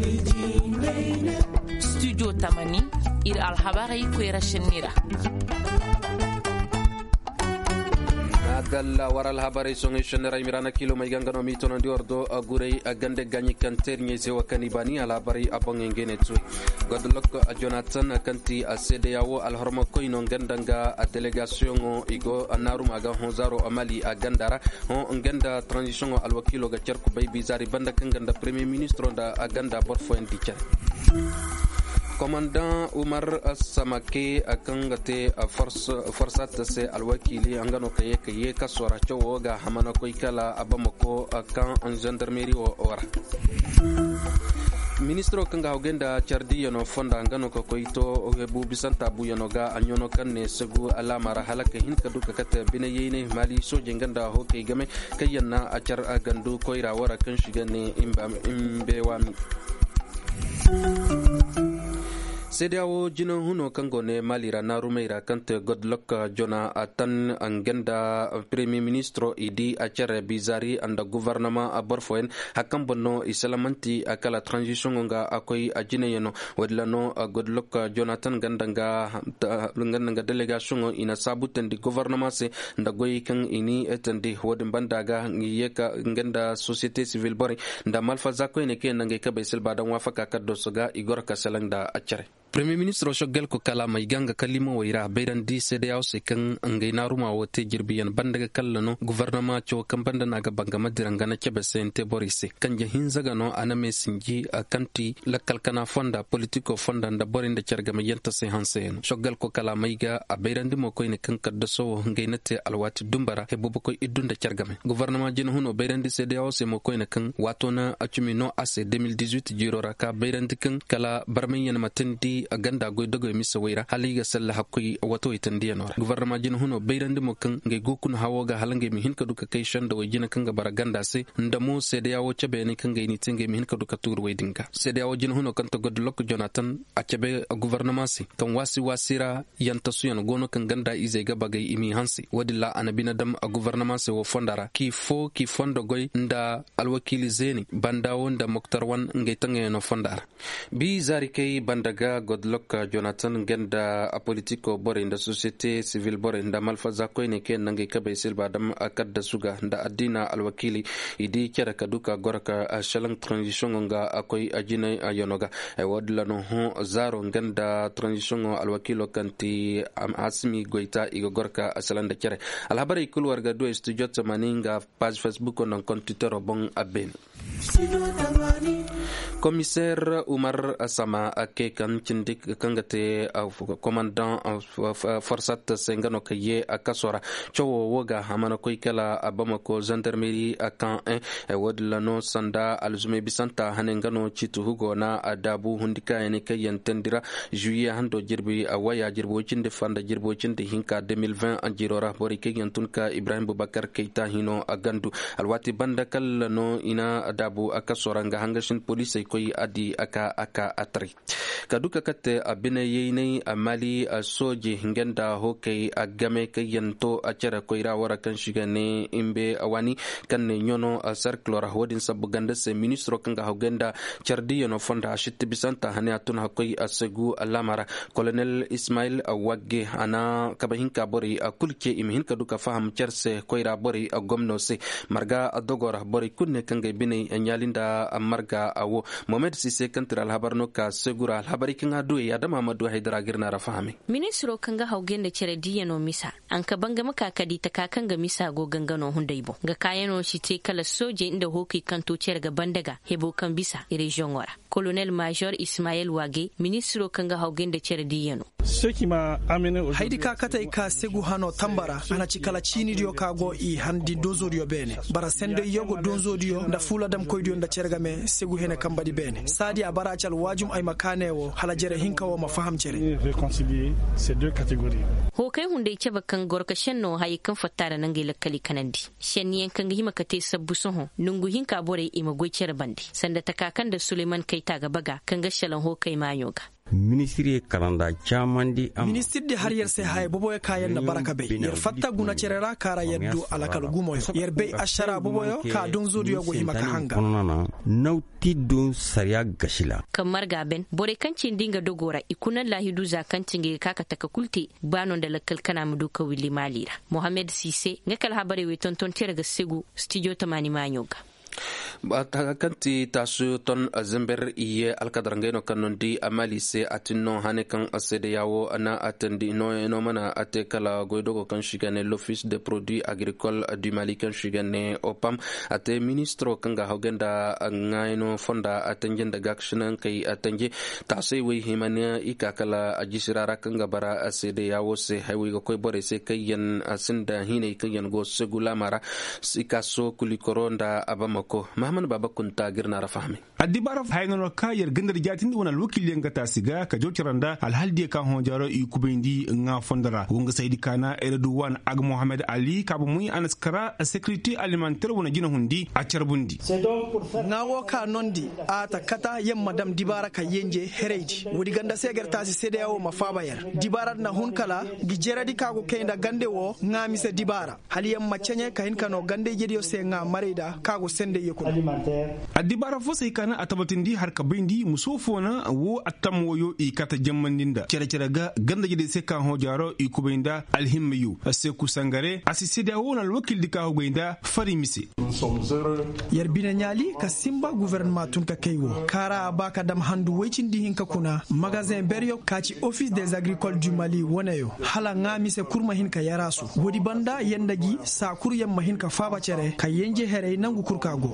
studio tamani ir alhabarai kwera shinira dalla waral habari songi shenera imirana kilo mai gangano mito na diordo agurei agande ganyi kanter nyese wakani bani al habari abong ngene tsui godlok Jonathan kanti CEDEAO al hormo koino ngandanga a delegation igo anarum aga honzaro amali agandara on nganda transition al wakilo ga cerku bay bizari banda kanganda premier ministre da aganda borfo en dicha commandant Umar Samake akangate forsat se alwakili angano kaye kasora chowo ga hamana ko ikala abamako akan en gendarmerie ora ministro kanga hogenda chardi yono fonda ngano ko koito hebu bisanta bu yono ga anyono kanne segu alamara halaka hin kadu kakata bine yene mali soje nganda ho kay game kayanna achar agandu koira wara kan shigane imbe wami CEDEAO jino huno kangone malira na rumeira kante Goodluck Jonathan angenda premier ministro idi achere bizari anda gouvernement aborfoen hakambono isalamanti akala transition nga akoi ajine yeno wadlano Goodluck Jonathan gandanga delegation ina sabuten di gouvernement se ndagoy kan ini etandi wodin bandaga ngiyeka ngenda société civile bori nda malfa zako ene ke nange ka besel badan wafaka kaddo soga igor kasalanda achere Premier Ministre Shogel ko kala mai ganga kalima waira bayran di CEDEAO se kan ngai naruma wote jirbiyan bandaga kallano gouvernement cho kan banda naga banga madiranga na kebe sente borise kan je hinzaga no aname sinji akanti lakal kana fonda politico fonda nda borinda cergama yenta se hansen Shogel ko kala mai ga bayran di mo ko ne kan kaddo so ngai nate alwati dumbara he bobo ko idunda cergame gouvernement jin huno bayran di CEDEAO se mo ko ne kan watona acumi no ase 2018 jirora ka bayran di kan kala barmen yana matindi aganda goy dogo misa wayra haliga salla hakki wato itandiya nora gouvernement jin huno beyrande mo kan ngay gokun hawoga halange mi hinka duka kay shanda way jina kan ga baraganda se ndamo CEDEAO chabe ni kan ngay ni tenge mi hinka duka tur way dinga CEDEAO jin huno kan to Goodluck Jonathan a chabe gouvernement se kan wasira yanta suyan gono kan ganda ize ga bagay imi hansi wadilla anabina dam a gouvernement se wo fondara ki fondo goy nda alwakili zeni banda wonda Moktar Wan ngay tange no fondara bi zari kay bandaga Goodluck Jonathan genda a politiko bore nda société civile bore nda malfaza ko ne ken nange kabe silba dam akadda suga nda adina alwakili idi kera kaduka goraka shalang transition nga akoy ajina ayonoga e wadla no ho zaro genda transition alwakilo kanti asmi goita igo gorka asalanda kere alhabari kulu warga do studio tamaninga page Facebook on compte Twitter bon aben commissaire Umar Asama ake kan cindik kangate commandant forsat sengano kaye akasora chowo woga hamana koy kala abamako gendarmerie akan wadlano sanda alzume bisanta hanengano citu hugo na adabu hundika ene kayen tendira juillet hando jirbi awaya jirbo cinde fanda jirbo cinde hinka 2020 anjirora bori kayen tunka Ibrahim Boubacar Keita hino agandu alwati banda kallano ina adabu akasora nga hangashin police koy adi aka atri kaduka kate abine yene amali soje ngenda hoke agame kayanto achara koira wara kan shigane imbe awani kan nyono circular hodin sabuganda se ministro kanga hogenda chardi no fonda shitti bisanta hane atun hakoy asegu alamara colonel Ismail Wagge ana kabahinka bori akulke imhin kaduka faham charse koira bori agomno se marga adogora bori kunne kanga bine anyalinda marga awo Mohamed Sise kantra alhabarno ka segura alhabari kinga duwe ya da Mamadu Haidara girna rafahami ministro kanga haugenda cere diyano misa an ka banga maka kadi ta kakanga misa go gangano hundaibo ga kayano shi te kala soje inda hoki kanto cere ga bandaga hebo kan bisa region wara colonel major Ismail Wage ministro kanga haugenda cere diyano haidi ka kata ka segu hano tambara ana cikala chini dio kago i handi dozo dio bene bara sende yogo dozo dio nda fula dam koy dio nda cerga me segu hene kambadi bene sadi a baracal wajum ay makanewo hala jere hinka wo mafaham jere réconcilier ces deux catégories ho kai hunde ce bakan gorka shenno hay kan fattara nan gele kali kanandi shenniyen kan hima kate sabbu soho nungu hinka bore ima goicere bandi sanda takakan da Suleiman Keita ga baga kan ga shalan ho kai mayoga ministry karanda chamandi ministry de har yer se hay bobo kayen na baraka be yer fatta guna cerera kara yeddo alakal gumoyo yer be ashara bobo ka don zodiyo go himaka hanga nauti don sariya gashila kamar gaben bore kancin dinga dogora ikunan lahidu zakancin ge kaka takakulte banon da lakal kana mudu ka wili malira Mohamed Sise ngakal habare we tonton terga segu studio tamani manyoga kanti tasu ton zimber iye alkadarangeno kanondi amali se atinno hane kan asede yawo ana atendi no mana ate kala goidogo kan shigane l'office des produits agricoles du Mali kan shigane opam ate ministro kanga hogenda ngaino fonda atenjenda gakshinan kai atenje tase we himania ikakala ajisirara kanga bara asede yawo se haywi ko bore se kayen asinda hine kayen go segula mara sikaso kulikoronda abamako Muhammad Baba kunta girna rafahmi adibara hayno ka yer gandar jatin wona lokil yenga tasiga ka jotiranda alhaldi kan honjaro i kubendi nga fondara wonga saydi kana Erdogan ag Mohamed Ali kabu muy anaskara sécurité alimentaire wona jina hundi a cerbundi ngawo ka nondi ata kata yem madam dibara ka yenje hereji wodi ganda seger tasi CEDEAO mafaba yer dibara na hunkala gi jeradi kago kenda gande wo ngami se dibara hali yem machenye ka hinkano gande jediyo se nga marida kago sende adibara fo sai kana atabatindi har ka bindi musofona wo atam woyo i kata jammandinda cere ga ganda jide se kan ho jaro i kubinda alhimmiyu se kusangare asisida wona wakil dika ho beinda farimisi yerbina nyali ka simba gouvernement tun ka kaywo kara baka dam handu wecindi hinka kuna magasin beryo kaci office des agricoles du Mali wonayo hala ngami se kurma hinka yarasu wodi banda yendagi sa kuryam mahinka faba cere ka yenje here nangu kurkago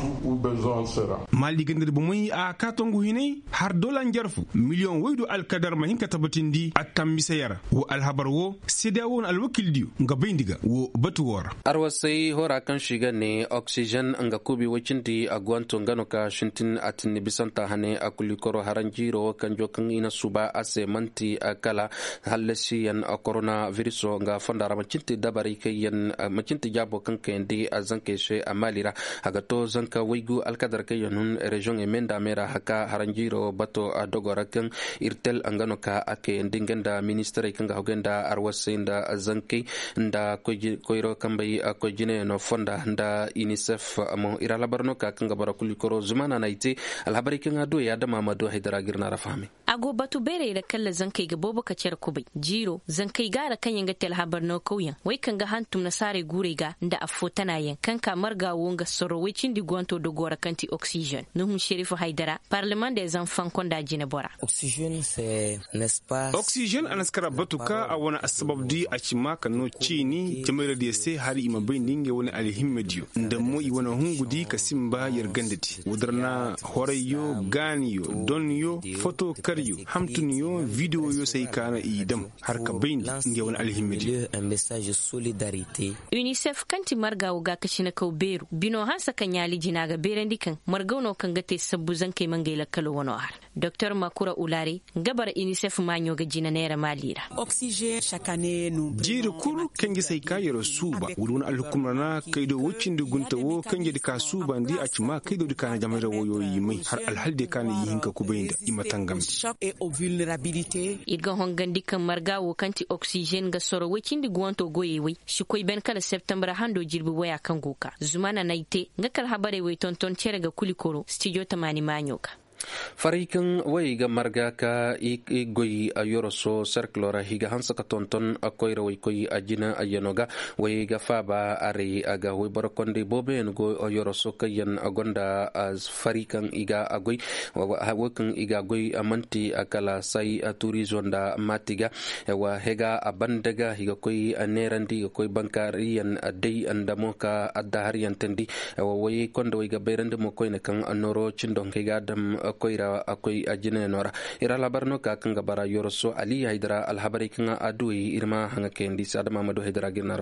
mali gandir bumuy a katongu hine har dolan jarfu million waydu alkadar mahin katabatindi atam misayara wo alhabar wo sidawon alwakildi nga bindiga wo batuwar arwasai hora kan shiga ne oxygen anga kubi wacinti agwanto ngano ka shintin atin bisanta hane akulikoro haranjiro kan jokan ina suba ase manti akala halasi yan corona virus nga fondara macinti dabari kayen macinti jabo kan kendi azanke she amalira agato zanka waygu alkadar kayanun region emenda mera haka haranjiro bato adogora kan irtel angano ka ake ndingenda ministry kanga hogenda arwasinda zanke nda koiro kambai akojine no fonda nda UNICEF amo iralabarno ka kanga barakuli koro zumana naite alhabari kanga do ya dama mado haidara girna rafahmi ago batu bere da kalla zankai ga bobo ka cer kubai jiro zankai gara kan yanga tel habarno kauyen wai kanga hantum na sare gure ga nda afotana yan kanka marga wonga soro wicin di gonto do gora kanti oxygène nuhum sherifu haidara parlement des enfants konda jina bora oxygène c'est n'est-ce pas oxygène anaskara batuka a wana asbab di a cima kano chini jamira da sai hari ima bindinge wani alhimmediyo nda mo i wana hungudi kasimba yargandati wudarna horayo ganiyo donyo foto karyo hamtuniyo video yo sai kana idam har ka bindi nge wani alhimmediyo un message de solidarité UNICEF kanti marga uga kashina kauberu bino hansa kanyali jinaga berendi kan margauno kan gate sabbu zankai mangaila kalo wano har Dr Makura Ulari gabar UNICEF manyo ga jina naira malira oxygène chaque année nous jiri kuru kangi sai kayero suba wurun alhukumrana kaido wucin da gunta wo kangi dika suba ndi a cima kaido dika na jamira woyoyi mai har alhalde kana yi hinka kubainda imatangam et aux vulnérabilités irga hongan dikan margawo kanti oxygène ga soro wucin di gwanto goyewe shi koi ben kala september hando jirbi waya kan goka zumana naite ngakal habare we tonton cerega kulikoro studio tamani manyoka farikan way ga marga ka goyi a yoroso circulora higa hansa ka tonton akoira way koy ajina ayanoga way ga faba are aga way barakonde bobe en go yoroso kayan agonda as farikan iga agoy wakan iga goy amanti akala sai tourism da matiga wa hega abandaga higa koy anerandi koy bankariyan adai andamoka adda hariyan tendi way konda way ga berande mo koy ne kan anoro cindon higa dam koira akoy ajine nora ira labarno ka kanga bara yoroso ali haidara alhabari kanga adui irma hanga kendi sadama mado haidara ginar fam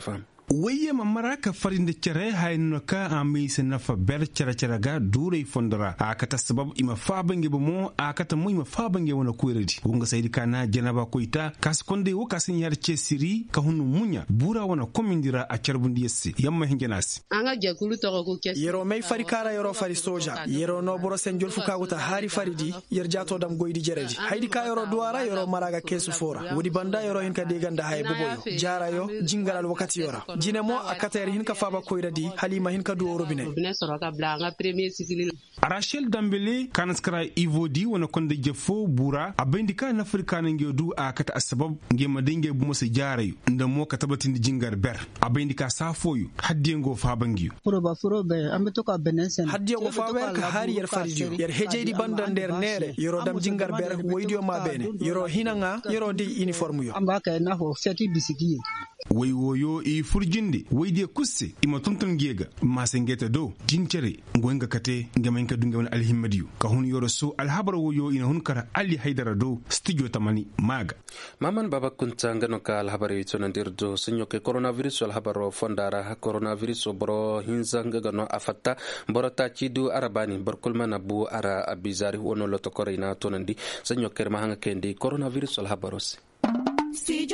waye mamara ka farin da cere hayno ka ami se nafa ber cere ga dure fondara akata sabab ima fabange bomo akata mu ima fabange wona kuiredi wonga saydi kana janaba koita kaskonde wo kasin yar cesiri ka hunu munya bura wona komindira a carbundi yessi yamma hingenasi anga jakulu to ko kes yero may fari kara yero fari soja yero no boro sen jol fuka guta hari faridi yer jato dam goydi jereji haydi ka yero duwara yero maraga kesu fora wodi banda yero hin ka deganda hay boboyo jarayo jingalal wakati yora jinemo akata yer hin ka faba koyradi halima hin ka duwo robine Rachel Dambele kanaskara ivodi wona konde jefo bura abendika na afrika nange du akata asbab ngema denge bu musu jarayu nda mo ka tabatin jingar ber abendika safoyu haddengo fabangiyo furobe ambeto ka benesen haddengo fawer ka hari yer farijo yer hejeydi bandan der nere yoro dam jingar ber woydio ma bene yoro hinanga yoro di uniforme yo amba ka na ho seti bisiki way woyo i furjinde wayde kusse ima tonton gega masengeta do dincere ngonga kate ngama ka dunga wona alhimmadiyu ka hun yoro so alhabar woyo ina hun kara ali haidara do studio tamani maga maman baba kunta ngano ka alhabar yi tonandir do sinyo ke coronavirus alhabaro fondara coronavirus boro hinza ngano afatta boro ta cidu arabani barkulma na bu ara abizari wono loto korina tonandi sinyo kerma hanga kendi coronavirus alhabaros Studio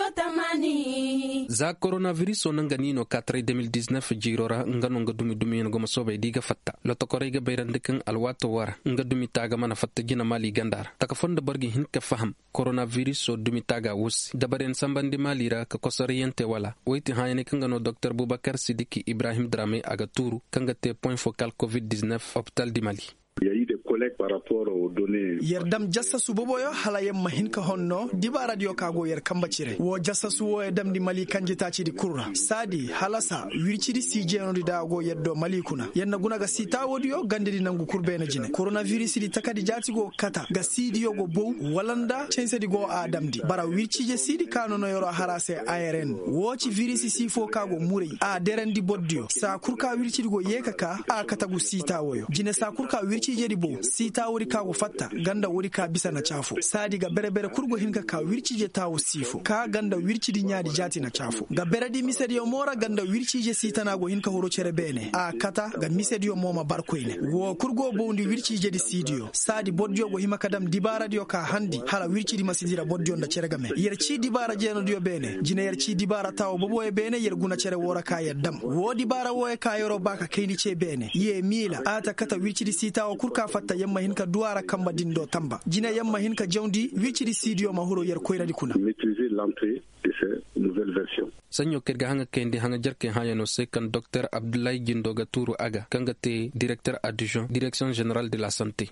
Tamani za coronavirus onangani no 4 2019 jirora ngano ngadumi no gomo sobe diga fatta loto korega bayrandikan alwato wara ngadumi taga mana fatta jina mali gandar taka fonda bargi hinka faham coronavirus so dumi taga wus dabaren sambandi malira ka kosariyente wala wayti hayne kangano Dr Boubacar Sidiki Ibrahim Dramé aga turu kangate point focal COVID-19 hôpital di Mali. Il y a eu des collègues par rapport aux données. Yerdam jassa suboboyo halayem mahinka honno diba radio kago yer kambacire wo jassa suwo e damdi mali kanjita ci di kurra sadi halasa wircidi sije on da go yeddo mali kuna yenna guna ga sita wodiyo gandedi nangu kurbe na jine coronavirus di takadi jati go kata ga sidi yogo bow walanda cense di go adamdi bara wircije sidi kano no yoro harase ARN woci virus sifo kago muri a derendi boddio sa kurka wircidi go yekaka a katagu sita woyo jine sa kurka wircije bo sita wuri ka fatta ganda wuri ka bisa na chafo sadi ga bere kurgo hinka ka wircije tawo sifo ka ganda wircidi nyaadi jati na chafo ga bere di misedi mora ganda wircije sita na go hinka horo cere bene a kata ga misedi moma barkoine wo kurgo bondi wircije di sidio sadi boddio go hima kadam dibara dio ka handi hala wircidi masidira boddio nda cere game yerci dibara jeno dio bene jine yerci dibara tawo bobo e bene yerguna cere wora ka yeddam wo dibara wo e ka yoro baka kayni ce bene ye mila ata kata wircidi sita o kurka fatta yamma hinka duwara kamba dindo tamba jina yamma hinka jawdi wicidi studio ma huro yer koyradi kuna maîtriser l'entrée de ces nouvelles versions sanyo kerga hanga kendi hanga jarke hayano sekan Dr Abdoulaye Jindoga Tourou Aga kangate directeur adjoint direction générale de la santé.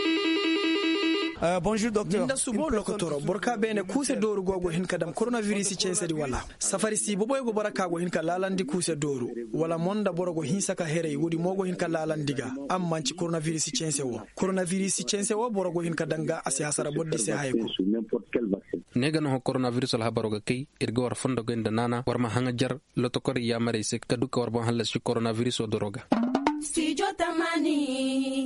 Bonjour docteur. Minda subo lokotoro borka bene kuse doru gogo hinka dam coronavirus censedi wala. Safari si boboy go baraka go hinka lalandi kuse doru wala monda borogo hinsaka here wudi mogo hinka lalandiga am manci coronavirus censewo. Coronavirus censewo borogo hinka danga asi hasara boddi se hayko. Negano ho coronavirus al habaroga kay irgo war fondo genda nana war ma hanga jar lotokori ya mare se kaduka war bon halas coronavirus o doroga. Studio Tamani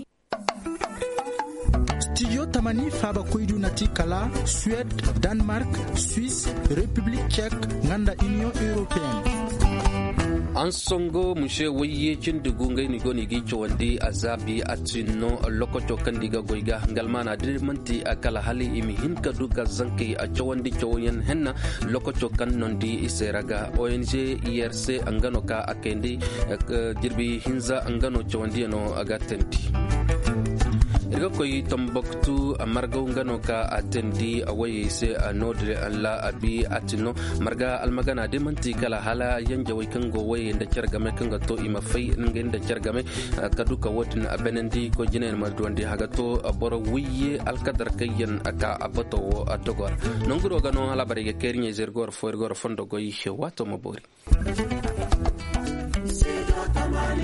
Studio Tamani faba koydu nati kala Suède, Danemark, Suisse, République tchèque, nganda Union européenne. An songo mushe waye cin dugungai ni goni gi chawandi azabi atino lokoto kandiga goiga ngalmana dirmanti akala hali imi hinka duga zanki a chawandi chawayan henna lokoto kannondi iseraga ONG IRC angano ka akendi jirbi hinza angano chawandi no agatenti irga koy Tombouctou amarga ngano ka atendi away se anodre alla abi atino marga almagana de manti kala hala yanja way kango way nda cergame kanga to ima fay ngenda cergame kaduka wotin abenendi ko jinen ma dondi haga to boro wiye alkadar kayen aka abato atogor nonguro gano hala bare kernye zergor for gor fondo go yi wato mabori.